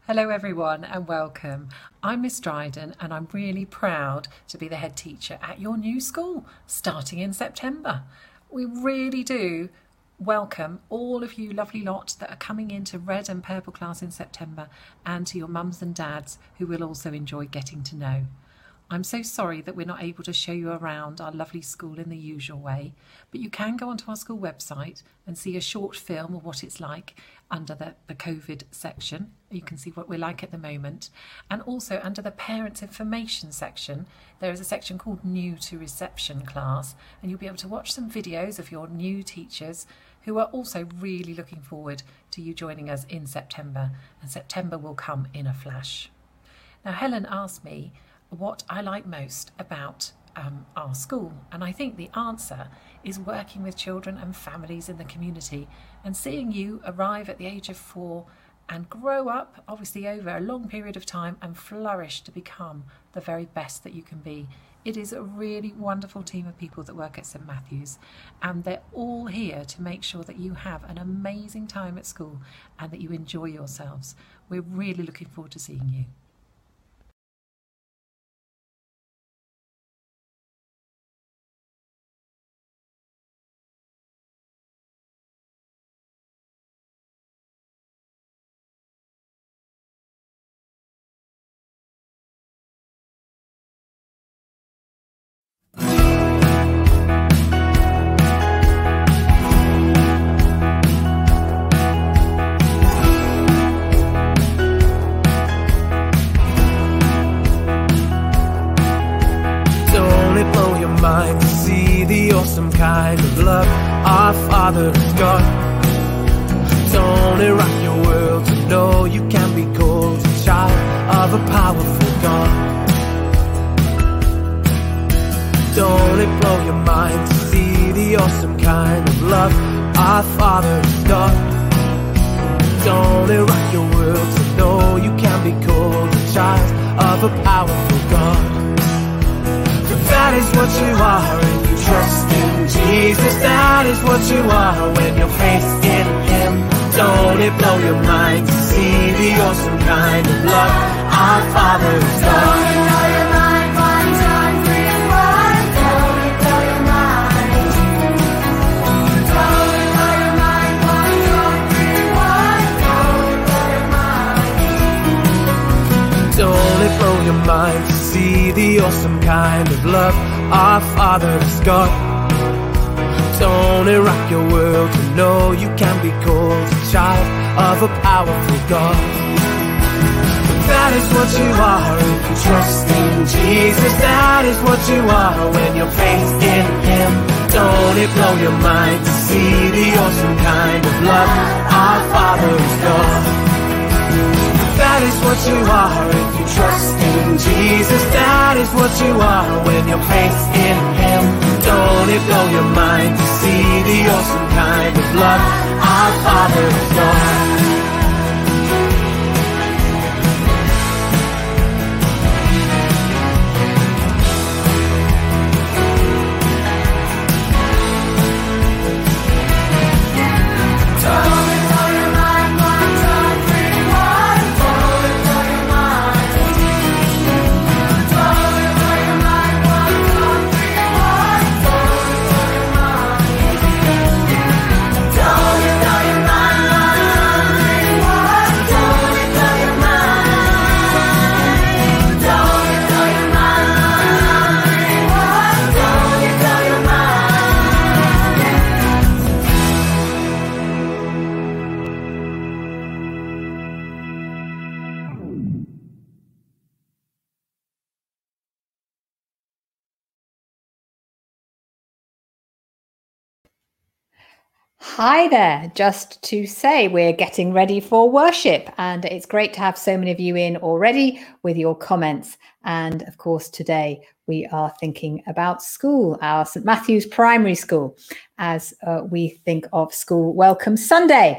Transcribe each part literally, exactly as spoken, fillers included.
Hello everyone and welcome. I'm Miss Dryden and I'm really proud to be the head teacher at your new school starting in September. We really do welcome all of you lovely lot that are coming into red and purple class in September, and to your mums and dads who will also enjoy getting to know. I'm so sorry that we're not able to show you around our lovely school in the usual way, but you can go onto our school website and see a short film of what it's like under the, the COVID section. You can see what we're like at the moment. And also under the parents information section, there is a section called New to Reception Class, and you'll be able to watch some videos of your new teachers who are also really looking forward to you joining us in September, and September will come in a flash. Now, Helen asked me what I like most about um, our school, and I think the answer is working with children and families in the community and seeing you arrive at the age of four and grow up, obviously over a long period of time, and flourish to become the very best that you can be. It is a really wonderful team of people that work at St Matthew's, and they're all here to make sure that you have an amazing time at school and that you enjoy yourselves. We're really looking forward to seeing you. To see the awesome kind of love our Father has got. Don't it rock your world to know you can be called a child of a powerful God? Don't it blow your mind to see the awesome kind of love our Father has got? Don't it rock your world to know you can be called a child of a powerful God? That is what you are if you trust in Jesus. That is what you are when you're faced in Him. Don't it blow your mind to see the awesome kind of love our Father has got? Don't it blow your mind, one, two, three, and one. Don't it blow your mind. Don't it blow your mind, one, two, three, and one. Don't it blow your mind. Don't it blow your mind to see the awesome kind of love our Father has got? Don't it rock your world to know you can be called a child of a powerful God? That is what you are if you trust in Jesus. That is what you are when you're faced in Him. Don't it blow your mind to see the awesome kind of love our Father has got? That is what you are if you trust in Jesus. That is what you are when you're faced in Him. Don't it blow your mind to see the awesome kind of love our Father has got? Hi there, just to say we're getting ready for worship, and it's great to have so many of you in already with your comments. And of course, today we are thinking about school, our St Matthew's Primary School, as uh, we think of School Welcome Sunday.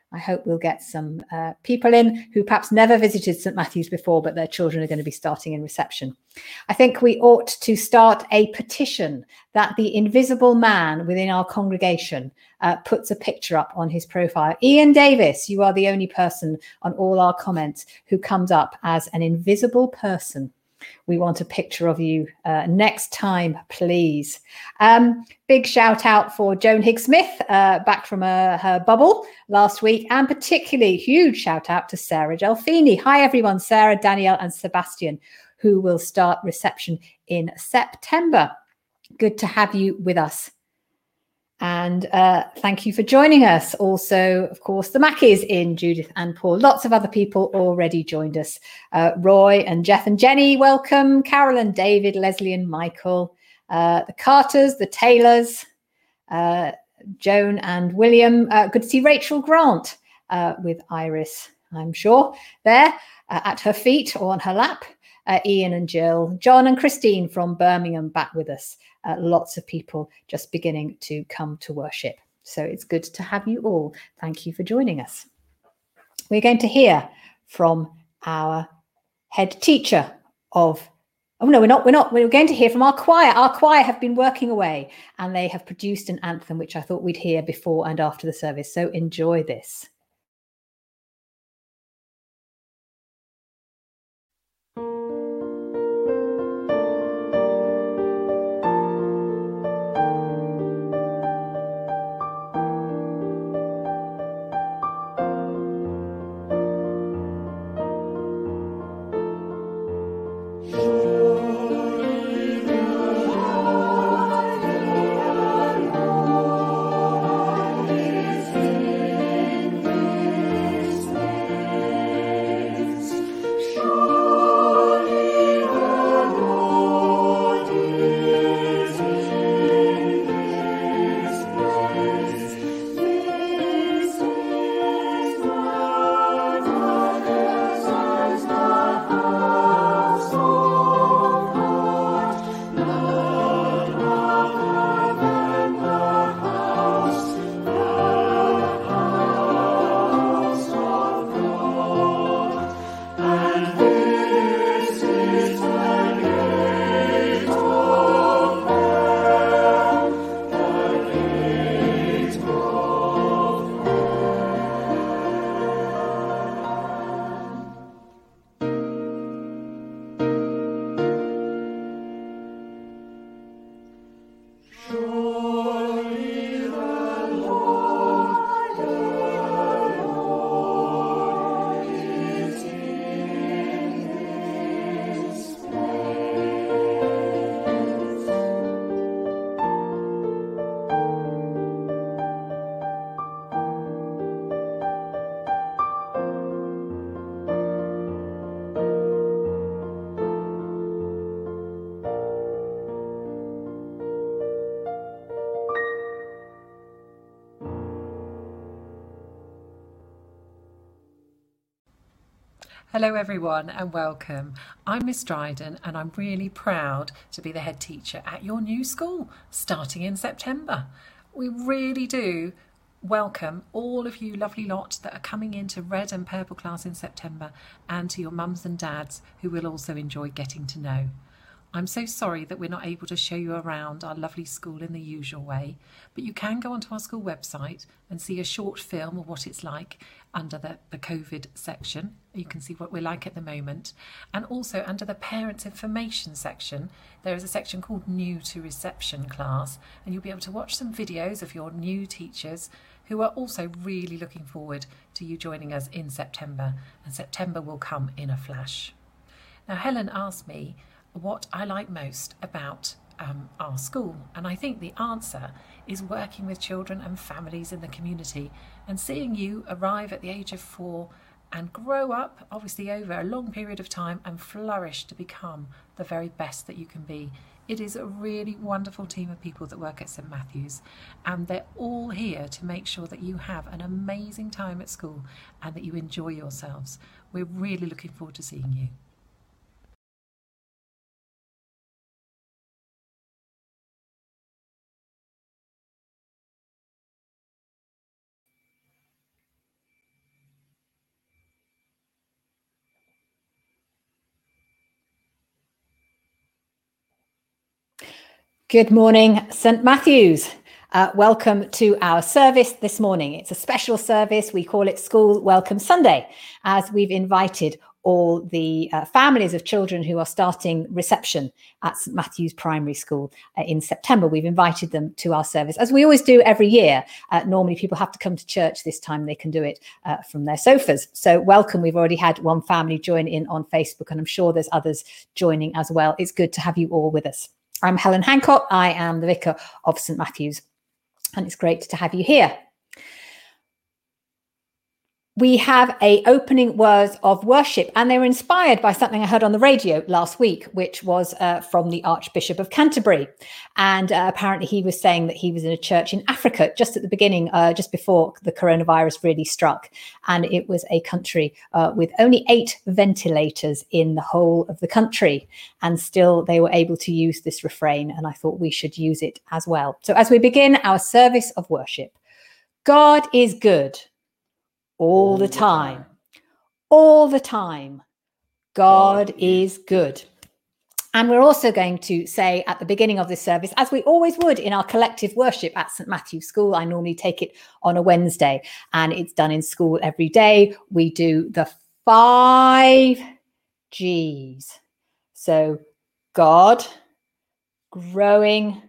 I hope we'll get some uh, people in who perhaps never visited St Matthew's before, but their children are going to be starting in reception. I think we ought to start a petition that the invisible man within our congregation uh, puts a picture up on his profile. Ian Davis, you are the only person on all our comments who comes up as an invisible person. We want a picture of you uh, next time, please. Um, big shout out for Joan Higgs-Smith, uh, back from uh, her bubble last week, and particularly huge shout out to Sarah Delfini. Hi, everyone, Sarah, Danielle, and Sebastian, who will start reception in September. Good to have you with us. And uh, thank you for joining us. Also, of course, the Mackies in Judith and Paul. Lots of other people already joined us. Uh, Roy and Jeff and Jenny, welcome. Carolyn, David, Leslie and Michael. Uh, the Carters, the Taylors, uh, Joan and William. Uh, good to see Rachel Grant uh, with Iris, I'm sure, there uh, at her feet or on her lap. Uh, Ian and Jill, John and Christine from Birmingham back with us. Uh, lots of people just beginning to come to worship. So it's good to have you all. Thank you for joining us. We're going to hear from our head teacher of, oh no, we're not, we're not, we're going to hear from our choir. Our choir have been working away and they have produced an anthem, which I thought we'd hear before and after the service. So enjoy this. Hello everyone and welcome. I'm Miss Dryden and I'm really proud to be the head teacher at your new school starting in September. We really do welcome all of you lovely lot that are coming into red and purple class in September and to your mums and dads who will also enjoy getting to know. I'm so sorry that we're not able to show you around our lovely school in the usual way, but you can go onto our school website and see a short film of what it's like under the, the COVID section. You can see what we're like at the moment. And also under the parents information section, there is a section called New to Reception class, and you'll be able to watch some videos of your new teachers who are also really looking forward to you joining us in September, and September will come in a flash. Now, Helen asked me what I like most about um, our school, and I think the answer is working with children and families in the community and seeing you arrive at the age of four and grow up, obviously over a long period of time, and flourish to become the very best that you can be. It is a really wonderful team of people that work at St Matthew's, and they're all here to make sure that you have an amazing time at school and that you enjoy yourselves. We're really looking forward to seeing you. Good morning, Saint Matthew's. Uh, welcome to our service this morning. It's a special service. We call it School Welcome Sunday, as we've invited all the uh, families of children who are starting reception at Saint Matthew's Primary School uh, in September. We've invited them to our service, as we always do every year. Uh, normally people have to come to church. This time they can do it uh, from their sofas. So welcome. We've already had one family join in on Facebook, and I'm sure there's others joining as well. It's good to have you all with us. I'm Helen Hancock. I am the Vicar of Saint Matthew's, and it's great to have you here. We have a opening words of worship, and they were inspired by something I heard on the radio last week, which was uh, from the Archbishop of Canterbury. And uh, apparently he was saying that he was in a church in Africa just at the beginning, uh, just before the coronavirus really struck. And it was a country uh, with only eight ventilators in the whole of the country. And still they were able to use this refrain. And I thought we should use it as well. So as we begin our service of worship, God is good. All the time, all the time, God is good. And we're also going to say at the beginning of this service, as we always would in our collective worship at Saint Matthew's School, I normally take it on a Wednesday, and it's done in school every day. We do the five G's. So God, growing,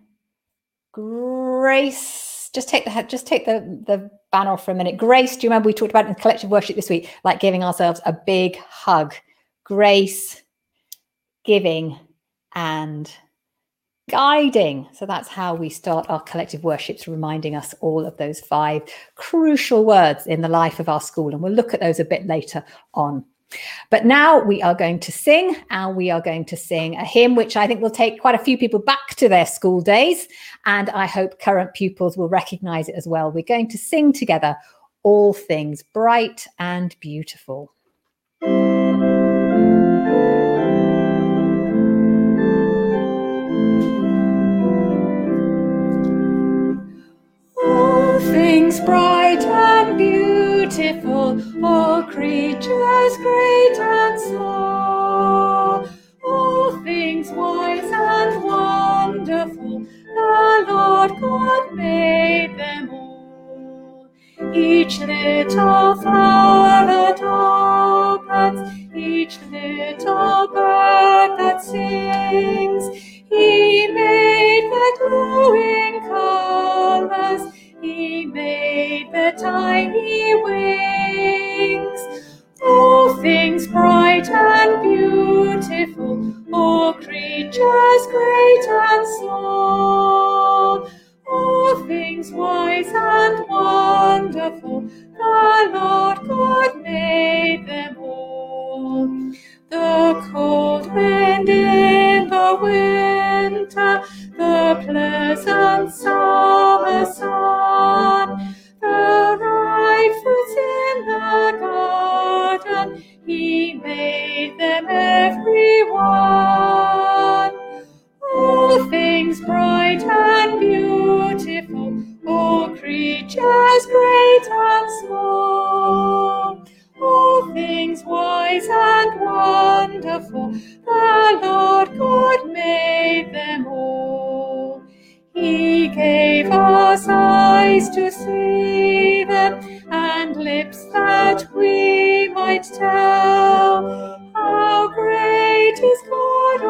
grace. Just take the just take the, the banner off for a minute. Grace, do you remember we talked about it in collective worship this week, like giving ourselves a big hug. Grace, giving, and guiding. So that's how we start our collective worships, reminding us all of those five crucial words in the life of our school. And we'll look at those a bit later on. But now we are going to sing, and we are going to sing a hymn which I think will take quite a few people back to their school days, and I hope current pupils will recognise it as well. We're going to sing together, All Things Bright and Beautiful. All things bright and beautiful, all creatures great and small, all things wise and wonderful, the Lord God made them all. Each little flower that opens, each little bird that sings, He made the glowing colours, He made the tiny wings. All things bright and beautiful, all creatures great and small, all things wise and wonderful, the Lord God made them all. The cold wind in the winter, the pleasant summer sun, the ripe fruits in the garden, He made them every one. All things bright and beautiful, all creatures great and small, all things wise and wonderful, the Lord God made them all. He gave us eyes to see them, and lips that we might tell how great is God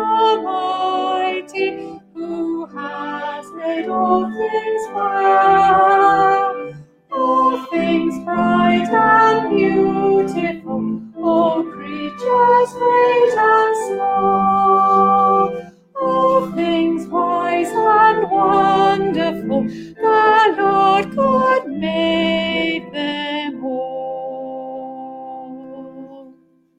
Almighty, who has made all things well. All things bright and beautiful, all creatures great and small, all things wise and wonderful, the Lord God made them all.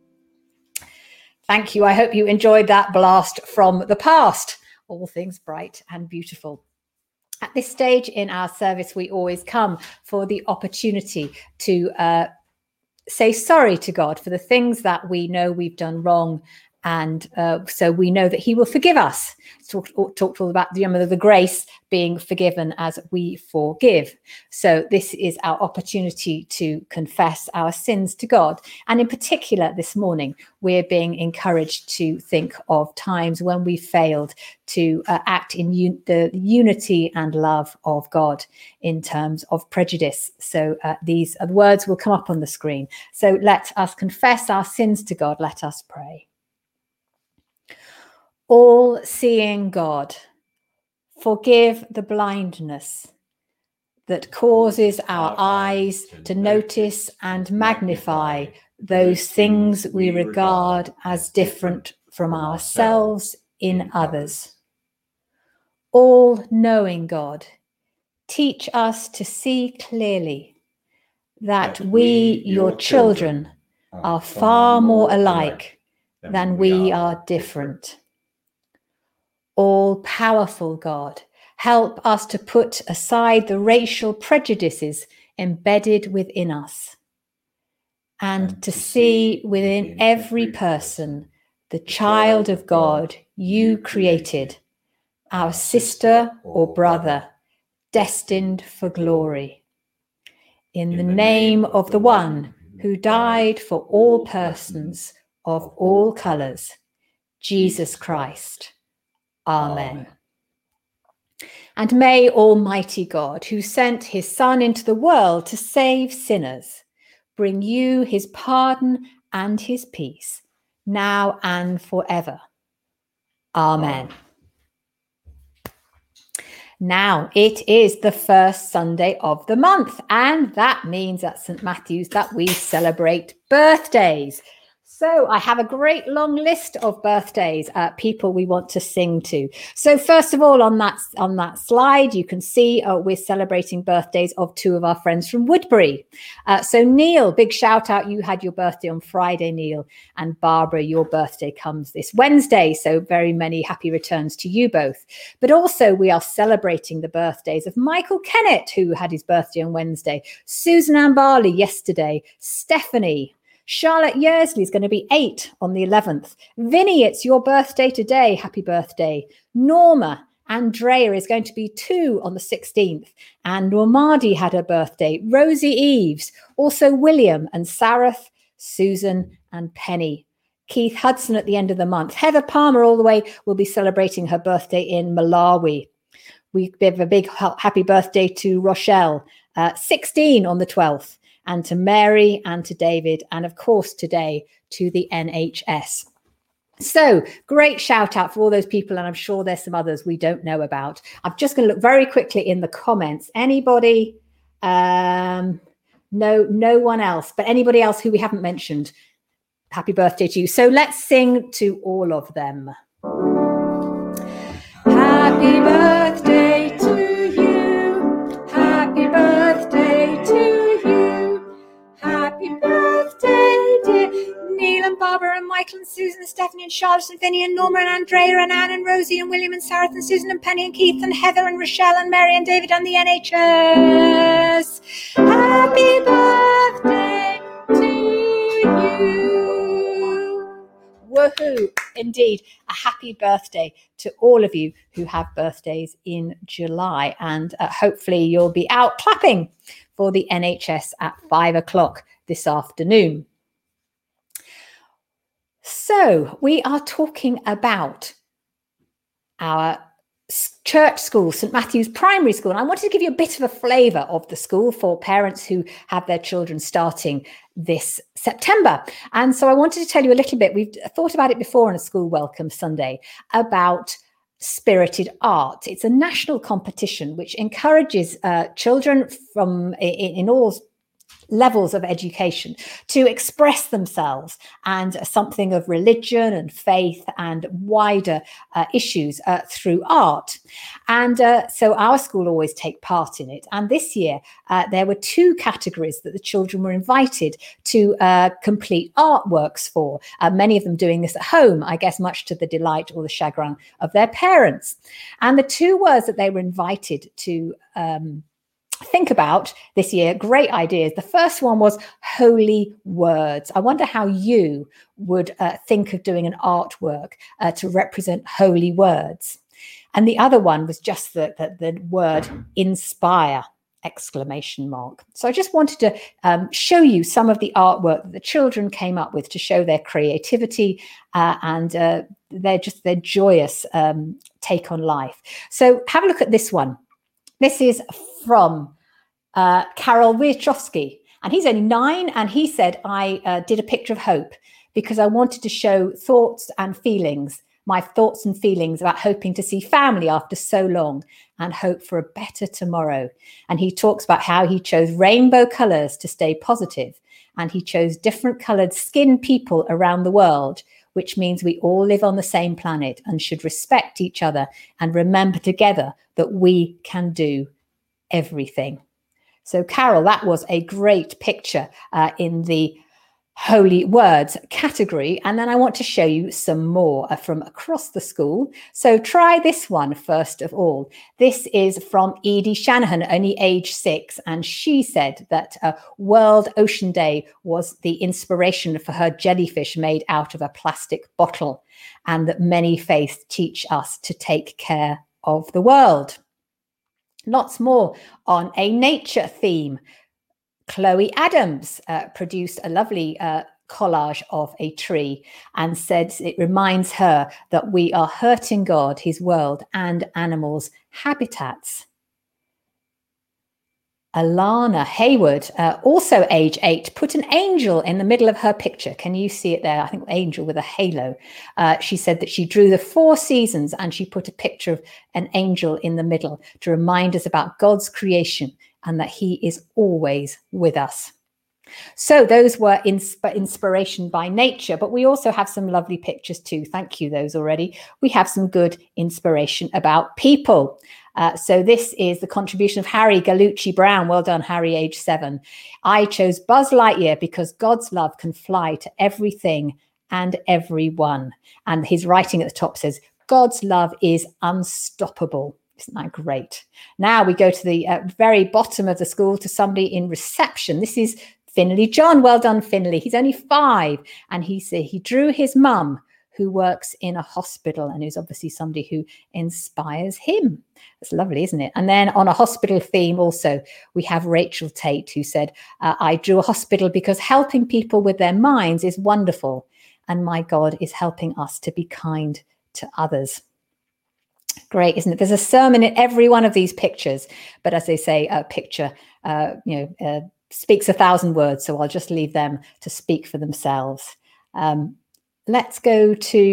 Thank you. I hope you enjoyed that blast from the past. All things bright and beautiful. At this stage in our service, we always come for the opportunity to uh, say sorry to God for the things that we know we've done wrong And uh, so we know that he will forgive us. Talked talked all about the, you know, the grace being forgiven as we forgive. So this is our opportunity to confess our sins to God. And in particular, this morning, we're being encouraged to think of times when we failed to uh, act in un- the unity and love of God in terms of prejudice. So uh, these uh, words will come up on the screen. So let us confess our sins to God. Let us pray. All-seeing God, forgive the blindness that causes our eyes to notice and magnify those things we regard as different from ourselves in others. All-knowing God, teach us to see clearly that we, your children, are far more alike than we are different. All-powerful God, help us to put aside the racial prejudices embedded within us and, and to see within every person the child of God you created, our sister or brother, destined for glory. In the name of the one who died for all persons of all colours, Jesus Christ. Amen. Amen. And may Almighty God, who sent his Son into the world to save sinners, bring you his pardon and his peace, now and forever. Amen. Amen. Now, it is the first Sunday of the month, and that means at Saint Matthew's that we celebrate birthdays. So I have a great long list of birthdays, uh, people we want to sing to. So first of all, on that on that slide, you can see uh, we're celebrating birthdays of two of our friends from Woodbury. Uh, so Neil, big shout out. You had your birthday on Friday, Neil. And Barbara, your birthday comes this Wednesday. So very many happy returns to you both. But also we are celebrating the birthdays of Michael Kennett, who had his birthday on Wednesday. Susan Ann Barley yesterday. Stephanie. Charlotte Yearsley is going to be eight on the eleventh. Vinny, it's your birthday today. Happy birthday. Norma, Andrea is going to be two on the sixteenth. And Normadi had her birthday. Rosie Eves, also William and Sarah, Susan and Penny. Keith Hudson at the end of the month. Heather Palmer all the way will be celebrating her birthday in Malawi. We give a big happy birthday to Rochelle, uh, sixteen on the twelfth. And to Mary and to David, and of course today to the N H S. So great shout out for all those people, and I'm sure there's some others we don't know about. I'm just going to look very quickly in the comments. Anybody? Um, no, no one else, but anybody else who we haven't mentioned, happy birthday to you. So let's sing to all of them. Happy birthday to you. Happy birthday to you. Happy birthday, dear Neil and Barbara and Michael and Susan and Stephanie and Charlotte and Vinny and Norma and Andrea and Anne and Rosie and William and Sarah and Susan and Penny and Keith and Heather and Rochelle and Mary and David and the N H S. Happy birthday to you. Woohoo! Indeed, a happy birthday to all of you who have birthdays in July, and uh, hopefully you'll be out clapping for the N H S at five o'clock this afternoon. So we are talking about our church school, Saint Matthew's Primary School. And I wanted to give you a bit of a flavour of the school for parents who have their children starting this September. And so I wanted to tell you a little bit. We've thought about it before on a School Welcome Sunday about Spirited Art. It's a national competition which encourages uh, children from in, in all levels of education to express themselves and something of religion and faith and wider uh, issues uh, through art. And uh, so our school always take part in it. And this year uh, there were two categories that the children were invited to uh, complete artworks for, uh, many of them doing this at home, I guess much to the delight or the chagrin of their parents. And the two words that they were invited to um, think about this year, great ideas. The first one was holy words. I wonder how you would uh, think of doing an artwork uh, to represent holy words. And the other one was just the, the, the word inspire, exclamation mark. So I just wanted to um, show you some of the artwork that the children came up with to show their creativity uh, and uh, their just their joyous um, take on life. So have a look at this one. This is from uh, Karol Wierzchowski, and he's only nine, and he said, I uh, did a picture of hope because I wanted to show thoughts and feelings, my thoughts and feelings about hoping to see family after so long and hope for a better tomorrow. And he talks about how he chose rainbow colors to stay positive, and he chose different colored skin people around the world, which means we all live on the same planet and should respect each other and remember together that we can do everything. So, Carol, that was a great picture uh, in the holy words category. And then I want to show you some more uh, from across the school. So try this one first of all. This is from Edie Shanahan, only age six. And she said that uh, World Ocean Day was the inspiration for her jellyfish made out of a plastic bottle, and that many faiths teach us to take care of the world. Lots more on a nature theme. Chloe Adams uh, produced a lovely uh, collage of a tree and said it reminds her that we are hurting God, his world, and animals' habitats. Alana Hayward, uh, also age eight, put an angel in the middle of her picture. Can you see it there? I think angel with a halo. Uh, she said that she drew the four seasons and she put a picture of an angel in the middle to remind us about God's creation and that he is always with us. So those were insp- inspiration by nature, but we also have some lovely pictures too. Thank you, those already. We have some good inspiration about people. Uh, so this is the contribution of Harry Gallucci Brown. Well done, Harry, age seven. I chose Buzz Lightyear because God's love can fly to everything and everyone. And his writing at the top says, God's love is unstoppable. Isn't that great? Now we go to the uh, very bottom of the school to somebody in reception. This is Finley John. Well done, Finley. He's only five. And he said he drew his mum, who works in a hospital and is obviously somebody who inspires him. That's lovely, isn't it? And then on a hospital theme also, we have Rachel Tate, who said, uh, I drew a hospital because helping people with their minds is wonderful. And my God is helping us to be kind to others. Great, isn't it? There's a sermon in every one of these pictures. But as they say, a picture, uh, you know, uh, speaks a thousand words. So I'll just leave them to speak for themselves. Um, let's go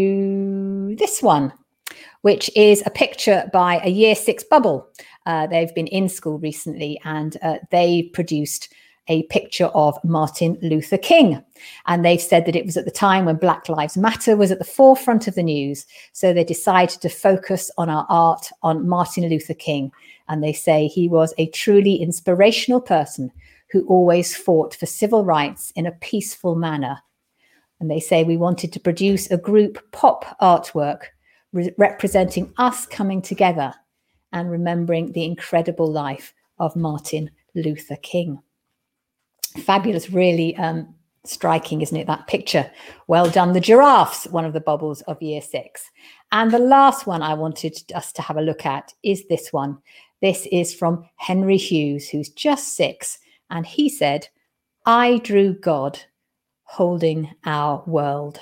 to this one, which is a picture by a year six bubble. Uh, they've been in school recently and uh, they produced a picture of Martin Luther King. And they've said that it was at the time when Black Lives Matter was at the forefront of the news. So they decided to focus on our art on Martin Luther King. And they say he was a truly inspirational person who always fought for civil rights in a peaceful manner. And they say we wanted to produce a group pop artwork re- representing us coming together and remembering the incredible life of Martin Luther King. Fabulous, really um, striking, isn't it, that picture? Well done, the giraffes, one of the bubbles of year six. And the last one I wanted us to have a look at is this one. This is from Henry Hughes, who's just six. And he said, I drew God holding our world.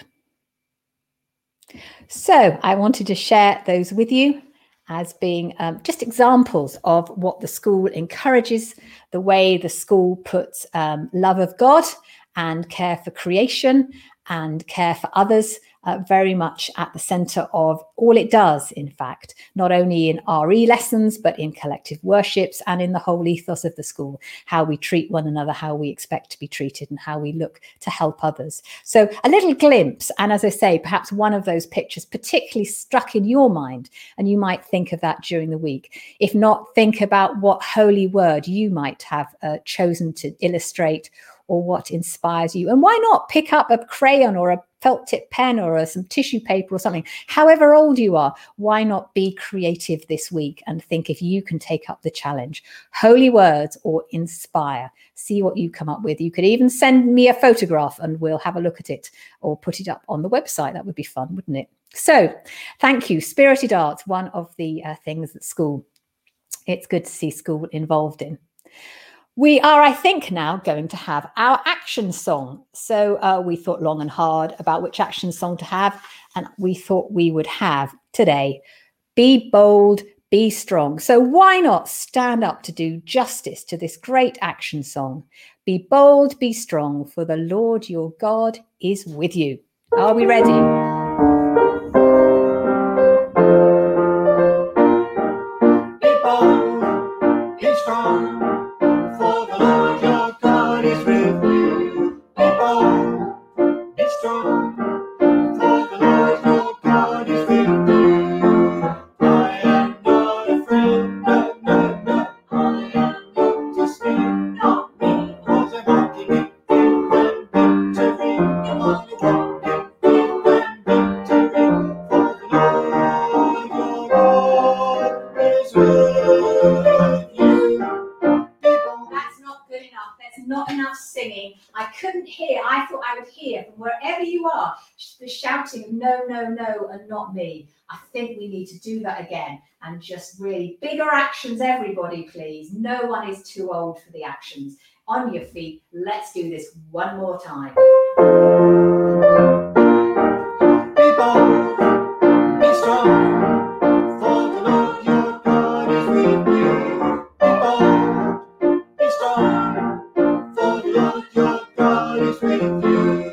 So I wanted to share those with you as being um, just examples of what the school encourages, the way the school puts um, love of God and care for creation and care for others uh, very much at the centre of all it does, in fact, not only in R E lessons, but in collective worships and in the whole ethos of the school, how we treat one another, how we expect to be treated and how we look to help others. So a little glimpse, and as I say, perhaps one of those pictures particularly struck in your mind, and you might think of that during the week. If not, think about what holy word you might have uh, chosen to illustrate or what inspires you. And why not pick up a crayon or a felt tip pen or a, some tissue paper or something? However old you are, why not be creative this week and think if you can take up the challenge? Holy words or inspire. See what you come up with. You could even send me a photograph and we'll have a look at it or put it up on the website. That would be fun, wouldn't it? So thank you. Spirited Arts, one of the uh, things at school. It's good to see school involved in. We are, I think, now going to have our action song. So uh, we thought long and hard about which action song to have. And we thought we would have today, Be Bold, Be Strong. So why not stand up to do justice to this great action song? Be bold, be strong, for the Lord your God is with you. Are we ready? The shouting, no, no, no, and not me. I think we need to do that again and just really bigger actions, everybody, please. No one is too old for the actions. On your feet, let's do this one more time. Be bold, be strong, for the Lord your God is with you. Be bold, be strong, for the Lord your God is with you.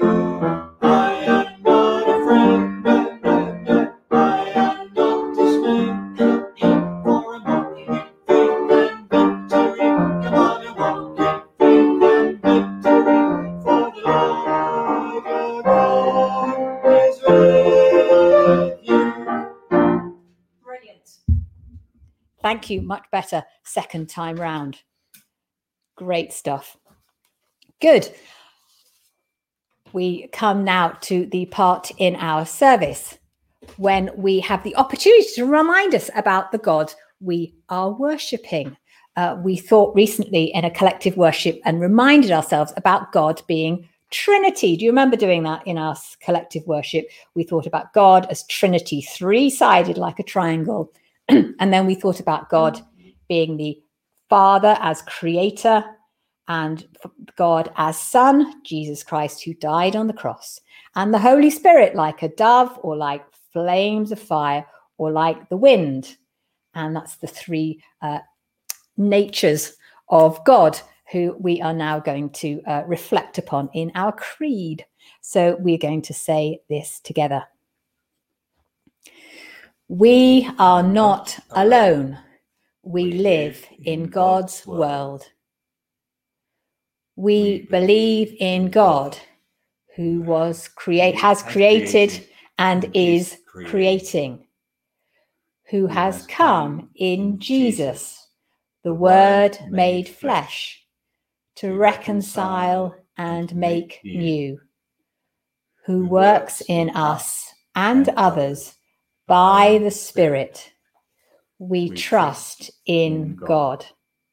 Thank you. Much better second time round. Great stuff. Good. We come now to the part in our service when we have the opportunity to remind us about the God we are worshipping. Uh, we thought recently in a collective worship and reminded ourselves about God being Trinity. Do you remember doing that in our collective worship? We thought about God as Trinity, three-sided like a triangle. And then we thought about God being the Father as creator and God as Son, Jesus Christ, who died on the cross, and the Holy Spirit like a dove or like flames of fire or like the wind. And that's the three uh, natures of God who we are now going to uh, reflect upon in our creed. So we're going to say this together. We are not alone. We live in God's world. We believe in God, who was create has created and is creating, who has come in Jesus, the Word made flesh, to reconcile and make new, who works in us and others by the Spirit. We trust in God.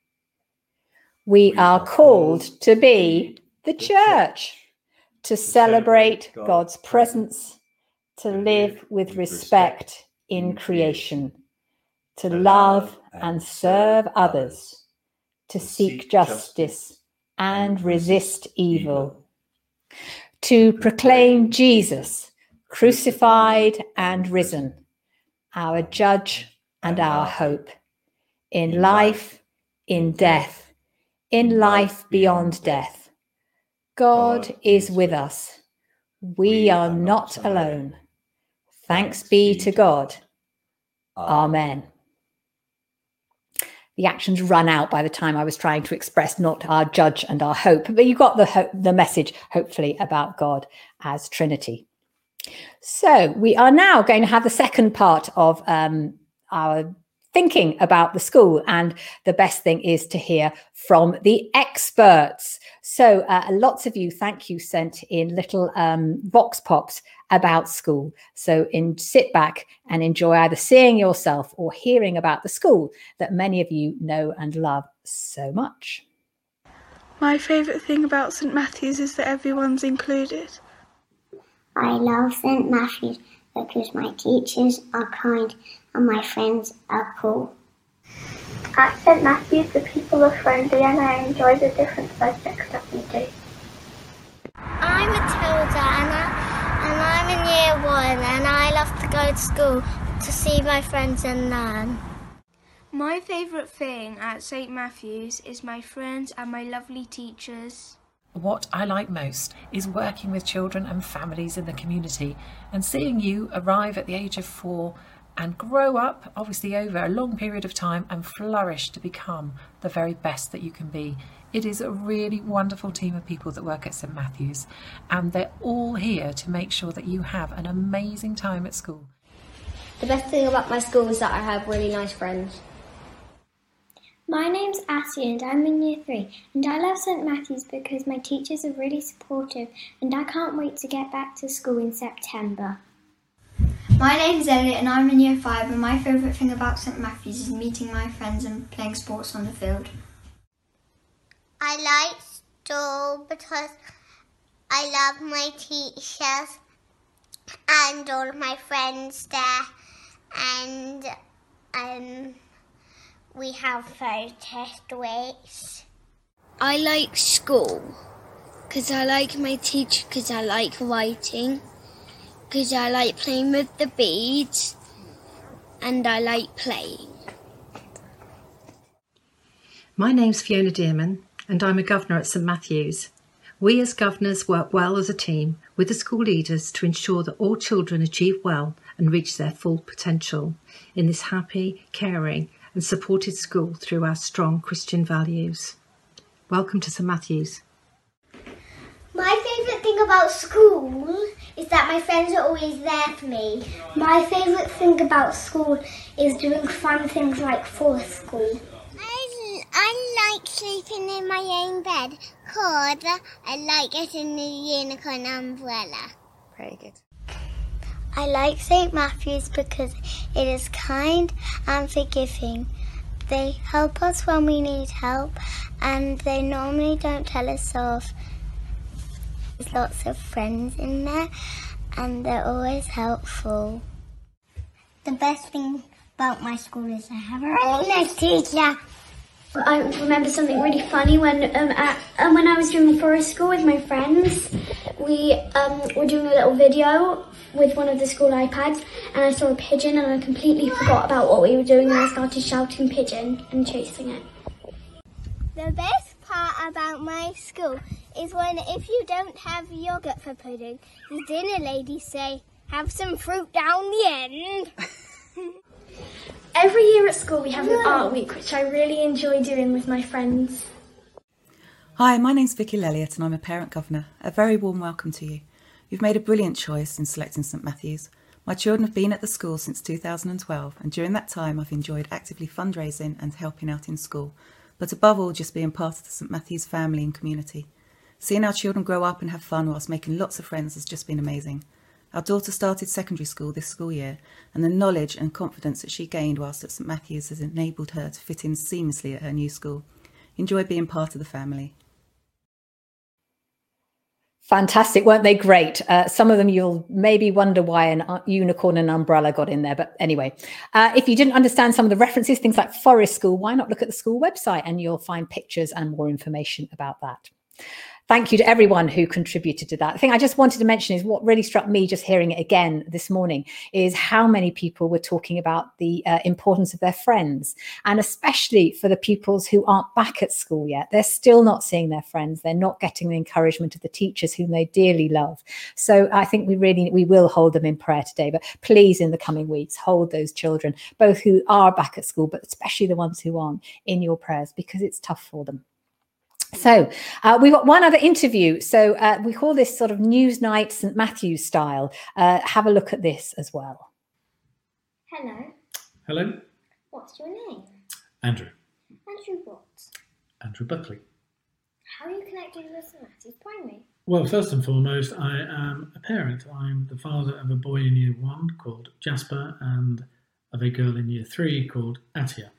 We are called to be the church, to celebrate God's presence, to live with respect in creation, to love and serve others, to seek justice and resist evil, to proclaim Jesus crucified and risen, our judge and our hope, in life, in death, in life beyond death. God is with us. We are not alone. Thanks be to God. Amen. The actions run out by the time I was trying to express not our judge and our hope, but you got the ho- the message, hopefully, about God as Trinity. So we are now going to have the second part of um, our thinking about the school. And the best thing is to hear from the experts. So uh, lots of you, thank you, sent in little um, vox pops about school. So in, sit back and enjoy either seeing yourself or hearing about the school that many of you know and love so much. My favourite thing about St Matthew's is that everyone's included. I love St Matthew's because my teachers are kind and my friends are cool. At St Matthew's, the people are friendly and I enjoy the different subjects that we do. I'm Matilda and, I, and I'm in year one and I love to go to school to see my friends and learn. My favourite thing at St Matthew's is my friends and my lovely teachers. What I like most is working with children and families in the community and seeing you arrive at the age of four and grow up, obviously over a long period of time, and flourish to become the very best that you can be. It is a really wonderful team of people that work at St Matthew's, and they're all here to make sure that you have an amazing time at school. The best thing about my school is that I have really nice friends. My name's Assie and I'm in year three, and I love St Matthew's because my teachers are really supportive and I can't wait to get back to school in September. My name's Elliot and I'm in year five, and my favourite thing about St Matthew's is meeting my friends and playing sports on the field. I like school because I love my teachers and all my friends there, and um. we have five test weeks. I like school because I like my teacher, because I like writing, because I like playing with the beads, and I like playing. My name's Fiona Dearman and I'm a governor at St Matthew's. We as governors work well as a team with the school leaders to ensure that all children achieve well and reach their full potential in this happy, caring and supported school through our strong Christian values. Welcome to St Matthew's. My favourite thing about school is that my friends are always there for me. My favourite thing about school is doing fun things like for school. I, I like sleeping in my own bed because I like getting the unicorn umbrella. Very good. I like St Matthew's because it is kind and forgiving. They help us when we need help, and they normally don't tell us off. There's lots of friends in there and they're always helpful. The best thing about my school is I have a really nice teacher. I remember something really funny when um, at, um, when I was doing forest school with my friends. We um, were doing a little video with one of the school iPads, and I saw a pigeon and I completely forgot about what we were doing, and I started shouting pigeon and chasing it. The best part about my school is when, if you don't have yoghurt for pudding, the dinner ladies say, have some fruit down the end. Every year at school we have an art week, which I really enjoy doing with my friends. Hi, my name's Vicky Lelliot and I'm a parent governor. A very warm welcome to you. You've made a brilliant choice in selecting St Matthew's. My children have been at the school since two thousand twelve, and during that time I've enjoyed actively fundraising and helping out in school, but above all just being part of the St Matthew's family and community. Seeing our children grow up and have fun whilst making lots of friends has just been amazing. Our daughter started secondary school this school year, and the knowledge and confidence that she gained whilst at St Matthew's has enabled her to fit in seamlessly at her new school. Enjoy being part of the family. Fantastic, weren't they great? Uh, some of them you'll maybe wonder why an uh, unicorn and umbrella got in there. But anyway, uh, if you didn't understand some of the references, things like Forest School, why not look at the school website and you'll find pictures and more information about that. Thank you to everyone who contributed to that. The thing I just wanted to mention is what really struck me just hearing it again this morning is how many people were talking about the uh, importance of their friends, and especially for the pupils who aren't back at school yet. They're still not seeing their friends. They're not getting the encouragement of the teachers whom they dearly love. So I think we really, we will hold them in prayer today, but please in the coming weeks, hold those children, both who are back at school, but especially the ones who aren't, in your prayers, because it's tough for them. So uh, we've got one other interview. So uh, we call this sort of Newsnight St Matthew's style. Uh, have a look at this as well. Hello. Hello. What's your name? Andrew. Andrew what? Andrew Buckley. How are you connected with St Matthew's Primary? Well, first and foremost, I am a parent. I'm the father of a boy in year one called Jasper and of a girl in year three called Atia.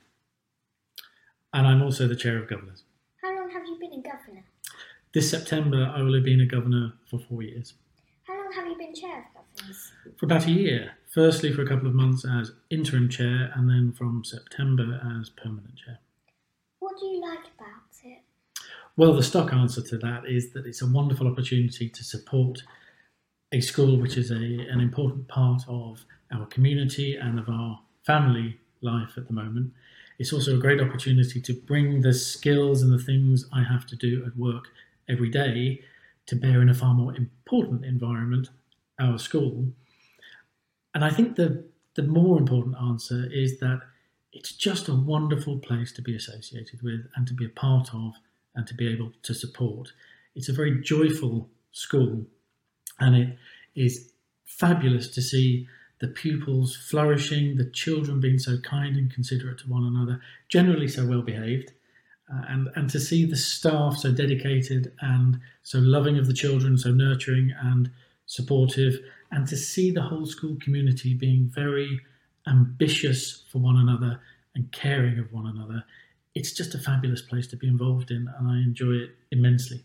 And I'm also the chair of governors. How long have you been a governor? This September, I will have been a governor for four years. How long have you been chair of governors? For about a year. Firstly, for a couple of months as interim chair, and then from September as permanent chair. What do you like about it? Well, the stock answer to that is that it's a wonderful opportunity to support a school which is a, an important part of our community and of our family life at the moment. It's also a great opportunity to bring the skills and the things I have to do at work every day to bear in a far more important environment, our school. And I think the, the more important answer is that it's just a wonderful place to be associated with and to be a part of and to be able to support. It's a very joyful school, and it is fabulous to see the pupils flourishing, the children being so kind and considerate to one another, generally so well behaved, uh, and, and to see the staff so dedicated and so loving of the children, so nurturing and supportive, and to see the whole school community being very ambitious for one another and caring of one another. It's just a fabulous place to be involved in, and I enjoy it immensely.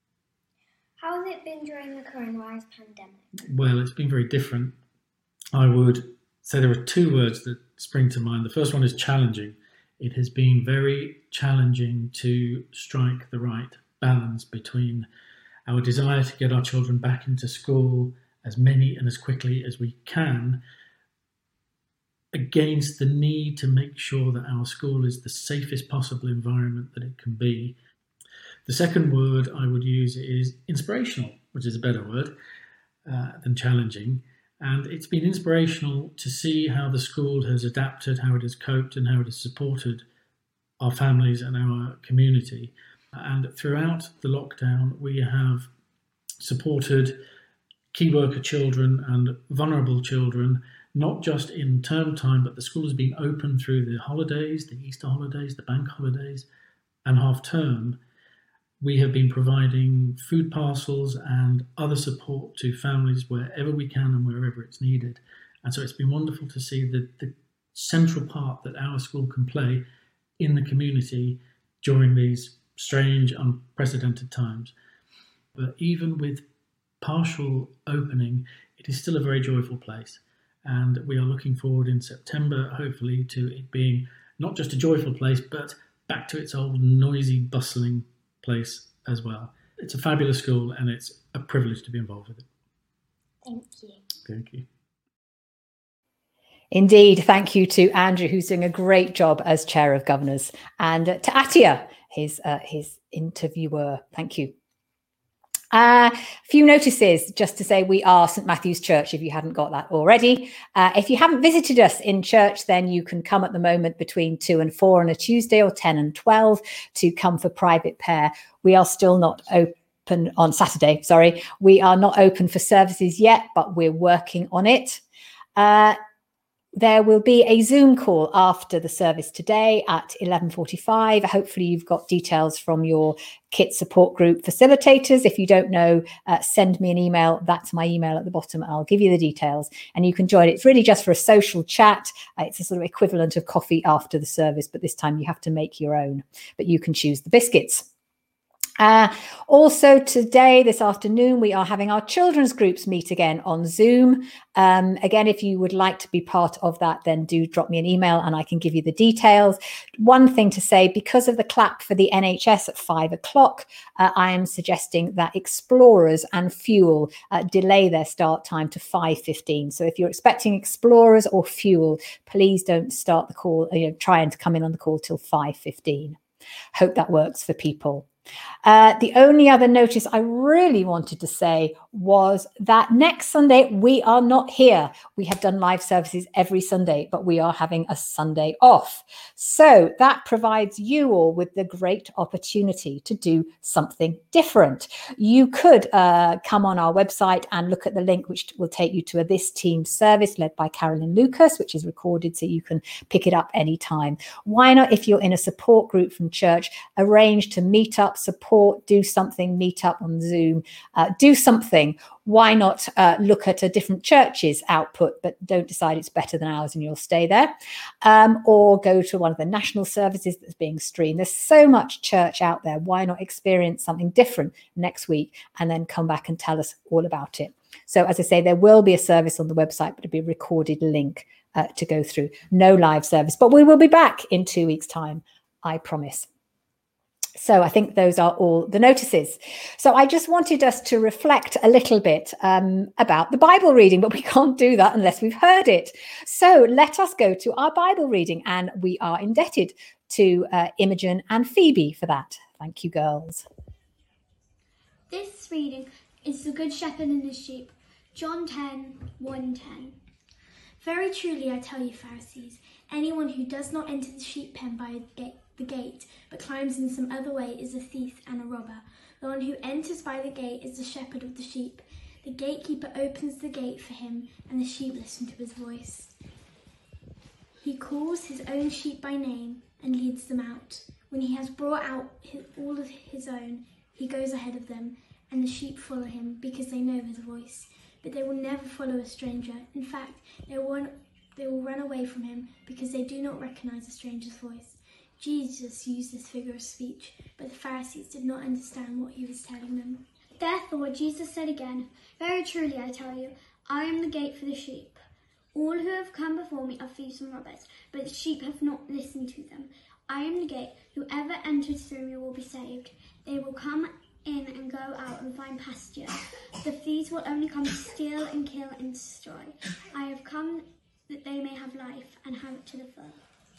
How has it been during the coronavirus pandemic? Well, it's been very different. I would say there are two words that spring to mind. The first one is challenging. It has been very challenging to strike the right balance between our desire to get our children back into school, as many and as quickly as we can, against the need to make sure that our school is the safest possible environment that it can be. The second word I would use is inspirational, which is a better word uh, than challenging. And it's been inspirational to see how the school has adapted, how it has coped, and how it has supported our families and our community. And throughout the lockdown, we have supported key worker children and vulnerable children, not just in term time, but the school has been open through the holidays, the Easter holidays, the bank holidays, and half term. We have been providing food parcels and other support to families wherever we can and wherever it's needed. And so it's been wonderful to see the, the central part that our school can play in the community during these strange, unprecedented times. But even with partial opening, it is still a very joyful place. And we are looking forward in September, hopefully, to it being not just a joyful place, but back to its old noisy, bustling place as well. It's a fabulous school, and it's a privilege to be involved with it. Thank you. Thank you. Indeed, thank you to Andrew, who's doing a great job as Chair of Governors, and uh, to Atia, his uh, his interviewer. Thank you. A uh, few notices just to say we are St Matthew's Church, if you hadn't got that already. Uh, if you haven't visited us in church, then you can come at the moment between two and four on a Tuesday, or ten and twelve to come for private prayer. We are still not open on Saturday, sorry. We are not open for services yet, but we're working on it. Uh, There will be a Zoom call after the service today at eleven forty-five. Hopefully you've got details from your KIT support group facilitators. If you don't know, uh, send me an email. That's my email at the bottom. I'll give you the details and you can join. It's really just for a social chat. Uh, it's a sort of equivalent of coffee after the service, but this time you have to make your own. But you can choose the biscuits. Uh, also today, this afternoon, we are having our children's groups meet again on Zoom. Um, again, if you would like to be part of that, then do drop me an email and I can give you the details. One thing to say, because of the clap for the N H S at five o'clock, uh, I am suggesting that Explorers and Fuel uh, delay their start time to five fifteen. So if you're expecting Explorers or Fuel, please don't start the call, you know, try and come in on the call till five fifteen. Hope that works for people. Uh, the only other notice I really wanted to say was that next Sunday, we are not here. We have done live services every Sunday, but we are having a Sunday off. So that provides you all with the great opportunity to do something different. You could uh, come on our website and look at the link, which will take you to a This Team service led by Carolyn Lucas, which is recorded so you can pick it up anytime. Why not, if you're in a support group from church, arrange to meet up, support, do something, meet up on Zoom, uh, do something. Why not uh, look at a different church's output, but don't decide it's better than ours and you'll stay there, um, or go to one of the national services that's being streamed. There's so much church out there. Why not experience something different next week and then come back and tell us all about it? So as I say, there will be a service on the website, but it'll be a recorded link uh, to go through. No live service, but we will be back in two weeks' time, I promise. So I think those are all the notices. So I just wanted us to reflect a little bit um, about the Bible reading, but we can't do that unless we've heard it. So let us go to our Bible reading, and we are indebted to uh, Imogen and Phoebe for that. Thank you, girls. This reading is The Good Shepherd and the Sheep, John ten, one to ten. Very truly I tell you, Pharisees, anyone who does not enter the sheep pen by the gate, the gate, but climbs in some other way is a thief and a robber. The one who enters by the gate is the shepherd of the sheep. The gatekeeper opens the gate for him, and the sheep listen to his voice. He calls his own sheep by name and leads them out. When he has brought out his, all of his own, he goes ahead of them, and the sheep follow him because they know his voice. But they will never follow a stranger. In fact, they will, they will run away from him because they do not recognize a stranger's voice. Jesus used this figure of speech, but the Pharisees did not understand what he was telling them. Therefore Jesus said again, very truly I tell you, I am the gate for the sheep. All who have come before me are thieves and robbers, but the sheep have not listened to them. I am the gate. Whoever enters through me will be saved. They will come in and go out and find pasture. The thieves will only come to steal and kill and destroy. I have come that they may have life and have it to the full.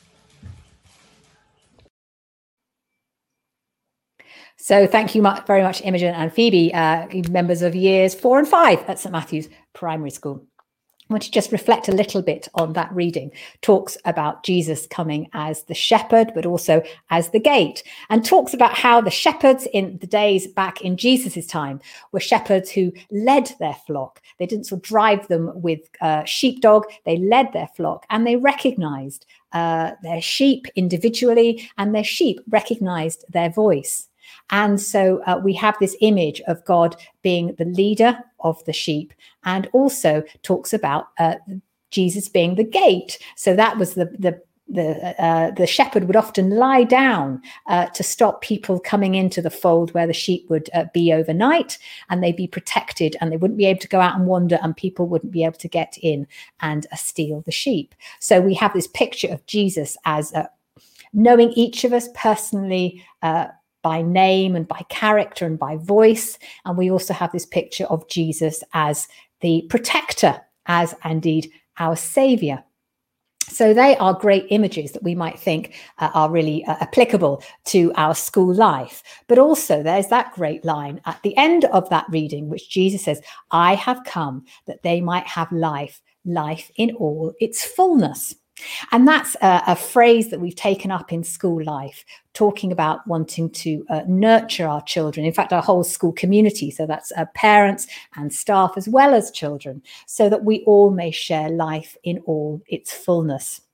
So thank you very much, Imogen and Phoebe, uh, members of years four and five at St Matthew's Primary School. I want to just reflect a little bit on that reading. Talks about Jesus coming as the shepherd, but also as the gate, and talks about how the shepherds in the days back in Jesus's time were shepherds who led their flock. They didn't sort of drive them with uh, sheepdog. They led their flock, and they recognized uh, their sheep individually, and their sheep recognized their voice. And so uh, we have this image of God being the leader of the sheep, and also talks about uh, Jesus being the gate. So that was the the the uh, the shepherd would often lie down uh, to stop people coming into the fold where the sheep would uh, be overnight, and they'd be protected, and they wouldn't be able to go out and wander, and people wouldn't be able to get in and uh, steal the sheep. So we have this picture of Jesus as uh, knowing each of us personally, uh, by name and by character and by voice. And we also have this picture of Jesus as the protector, as indeed our saviour. So they are great images that we might think uh, are really uh, applicable to our school life. But also there's that great line at the end of that reading, which Jesus says, I have come that they might have life, life in all its fullness. And that's a, a phrase that we've taken up in school life, talking about wanting to uh, nurture our children. In fact, our whole school community. So that's uh, parents and staff as well as children, so that we all may share life in all its fullness.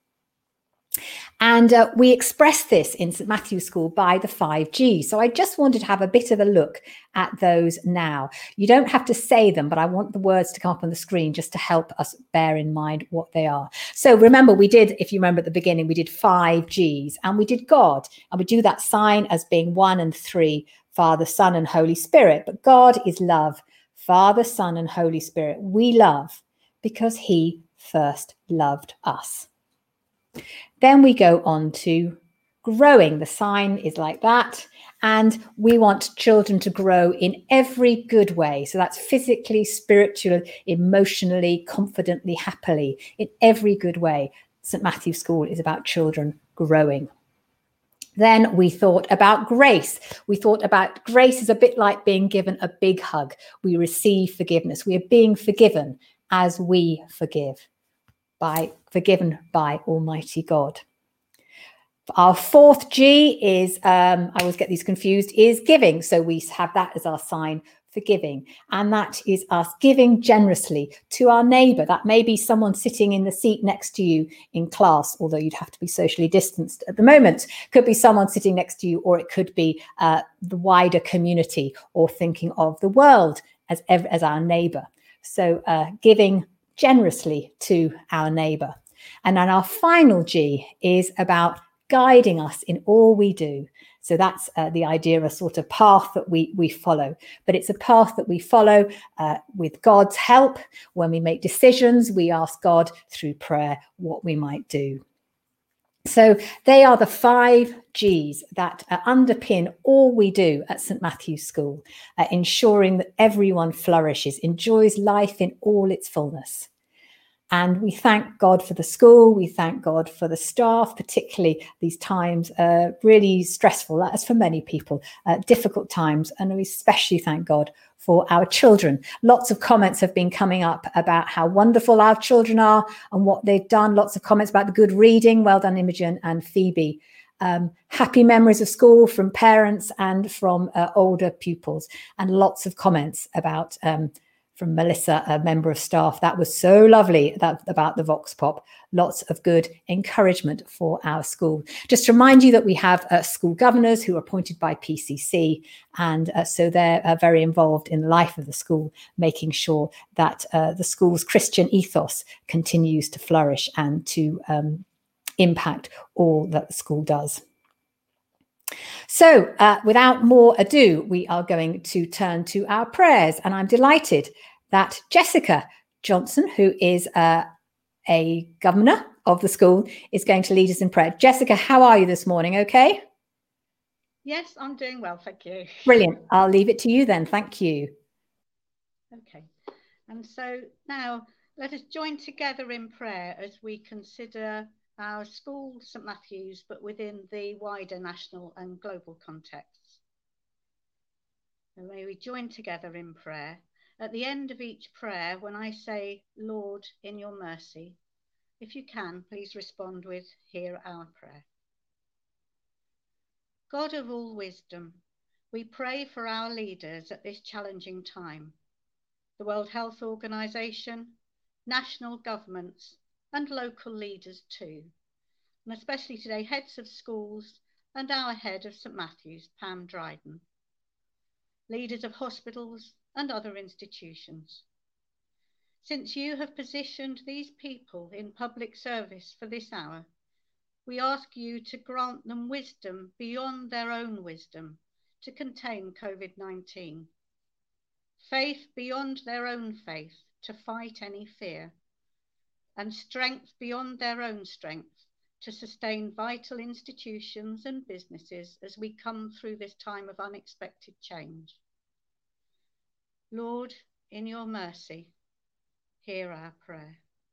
And uh, we express this in St Matthew's School by the five G's. So I just wanted to have a bit of a look at those now. You don't have to say them, but I want the words to come up on the screen just to help us bear in mind what they are. So remember, we did, if you remember at the beginning, we did five G's, and we did God. And we do that sign as being one and three, Father, Son, and Holy Spirit. But God is love. Father, Son, and Holy Spirit. We love because he first loved us. Then we go on to growing. The sign is like that. And we want children to grow in every good way. So that's physically, spiritually, emotionally, confidently, happily, in every good way. St Matthew's School is about children growing. Then we thought about grace. We thought about grace is a bit like being given a big hug. We receive forgiveness. We are being forgiven as we forgive, by forgiven by Almighty God. Our fourth G is, um, I always get these confused, is giving. So we have that as our sign for giving. And that is us giving generously to our neighbour. That may be someone sitting in the seat next to you in class, although you'd have to be socially distanced at the moment. Could be someone sitting next to you, or it could be uh, the wider community, or thinking of the world as, as our neighbour. So uh, giving generously to our neighbour. And then our final G is about guiding us in all we do. So that's uh, the idea of a sort of path that we, we follow. But it's a path that we follow uh, with God's help. When we make decisions, we ask God through prayer what we might do. So they are the five G's that uh, underpin all we do at St Matthew's School, uh, ensuring that everyone flourishes, enjoys life in all its fullness. And we thank God for the school. We thank God for the staff, particularly these times, uh, really stressful, as for many people, uh, difficult times. And we especially thank God for our children. Lots of comments have been coming up about how wonderful our children are and what they've done. Lots of comments about the good reading. Well done, Imogen and Phoebe. Um, happy memories of school from parents and from uh, older pupils. And lots of comments about um, from Melissa, a member of staff. That was so lovely, that, about the Vox Pop. Lots of good encouragement for our school. Just to remind you that we have uh, school governors who are appointed by P C C. And uh, so they're uh, very involved in the life of the school, making sure that uh, the school's Christian ethos continues to flourish and to um, impact all that the school does. So uh, without more ado, we are going to turn to our prayers. And I'm delighted that Jessica Johnson, who is uh, a governor of the school, is going to lead us in prayer. Jessica, how are you this morning? Okay? Yes, I'm doing well, thank you. Brilliant. I'll leave it to you then. Thank you. Okay. And so now let us join together in prayer as we consider our school, St Matthew's, but within the wider national and global contexts. And may we join together in prayer. At the end of each prayer, when I say, Lord, in your mercy, if you can, please respond with, hear our prayer. God of all wisdom, we pray for our leaders at this challenging time, the World Health Organization, national governments, and local leaders too, and especially today, heads of schools and our head of St Matthew's, Pam Dryden, leaders of hospitals and other institutions. Since you have positioned these people in public service for this hour, we ask you to grant them wisdom beyond their own wisdom to contain COVID nineteen, faith beyond their own faith to fight any fear, and strength beyond their own strength to sustain vital institutions and businesses as we come through this time of unexpected change. Lord, in your mercy, hear our prayer.